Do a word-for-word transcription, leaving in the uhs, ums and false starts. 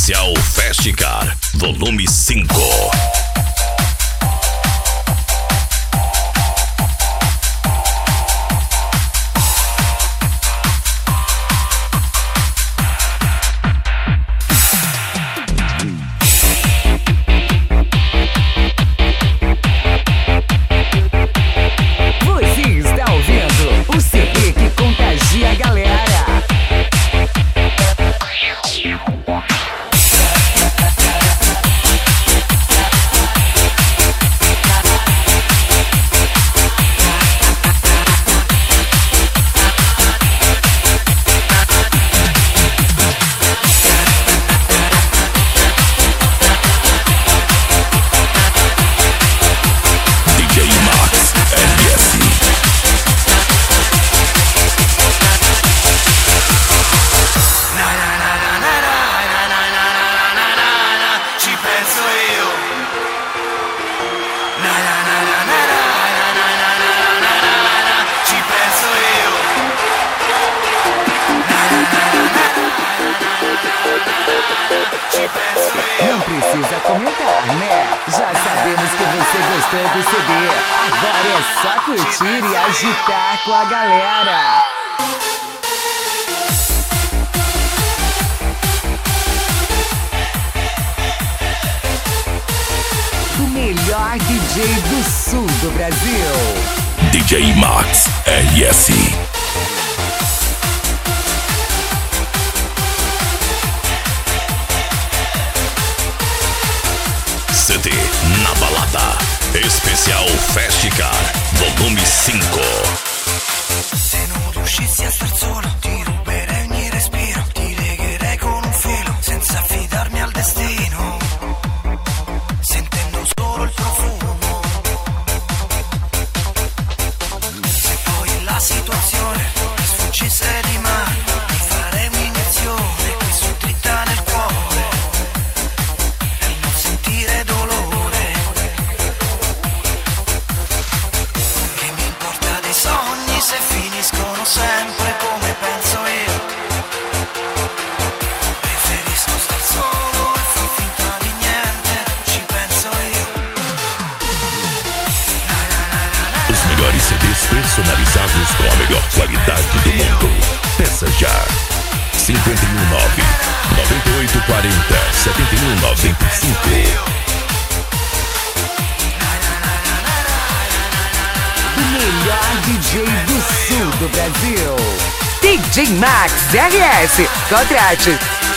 Especial Fast Car, volume cinco. Não precisa comentar, né? Já sabemos que você gostou do C D. Agora é só curtir e agitar com a galera. O melhor D J do sul do Brasil. D J Max R S. C D na balada. Especial Fast Car, volume cinco. Se non riuscissi a star solo, ti ruberei ogni respiro, ti legherei con un filo, senza affidarmi al destino, sentendo solo il profumo. Se poi la situazione mi sfuggisse di mano, ti farei un'iniezione qui su dritta nel cuore, per non sentire dolore. Che mi importa dei sogni se finiscono sempre come penso io. Preferisco star solo e far finta di niente, ci penso io. Os melhores C Ds personalizados com a melhor qualidade do mundo. Peça já. cinco um nove, nove oito quatro zero, sete um nove cinco. O melhor D J do sul do Brasil. D J Max R S. Contrate